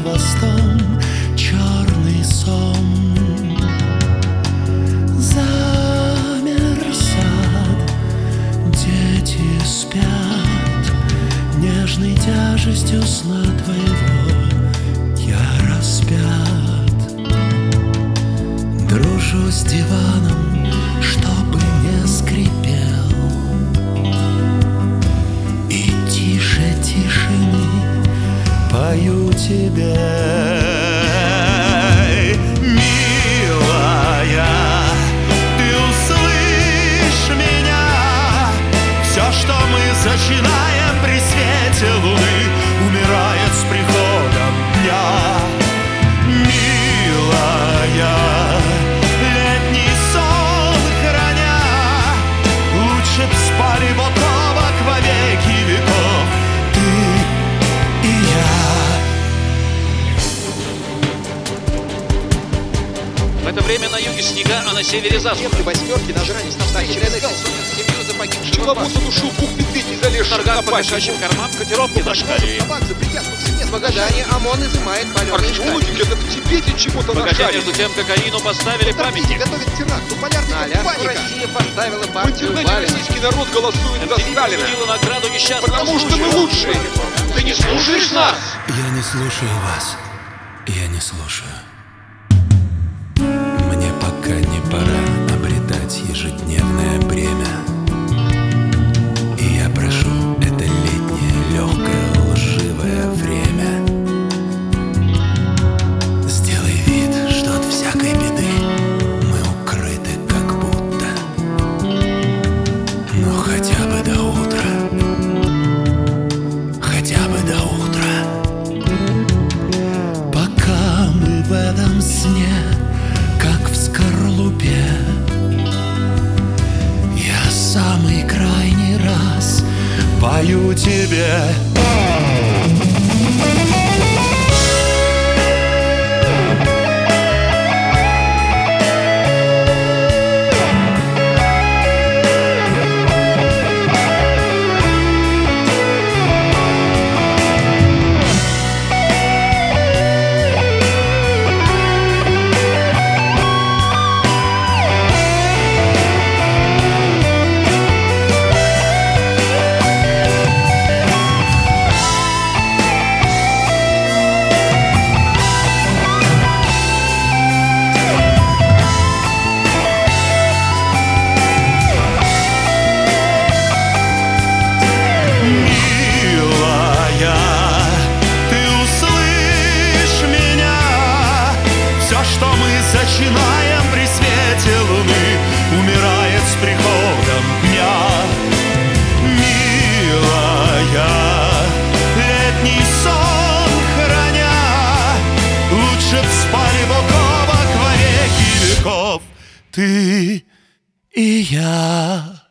хвостом черный сон. Замер сад, дети спят, нежной тяжестью сна твоего я распят. Дружу с диваном, чтобы не скрипел, и тише тишины пою тебе, милая, ты услышь меня. Все, что мы зачинаем при свете луны, умирает с приходом дня. Милая, летний сон храня, лучше б спали бок о бок во веки веков ты и я. В это время на юге снега, а на севере засуха. Восьмерки нажрались на встрече. Семью за погибшего Человеку душу бух медведь не залез. торга по кошачьим кормам котировки зашкаливают. Табак запретят повсеместно. Магадане ОМОН изымает полеты школьники. Это в Тибете чего-то Погодя, нашарили. между тем Кокаину поставили памятник. Готовит теракт. У полярников паника. Россия поставила В партию интернете Валина. российский народ голосует за Сталина. Судила награду несчастному Потому что мы случаю. лучшие. Ты не слушаешь нас? Я не слушаю вас. Я не слушаю. Мне пока не пора обретать ежедневное бремя. И я прошу это летнее, легкое, лживое время. Сделай вид, что от всякой беды мы укрыты как будто. Но хотя бы до утра. Хотя бы до утра. Пока мы в этом сне, как в скорлупе, я самый крайний раз пою тебе. Что мы зачинаем при свете луны, умирает с приходом дня. Милая, летний сон храня, лучше б спали бок о бок во веки веков ты и я.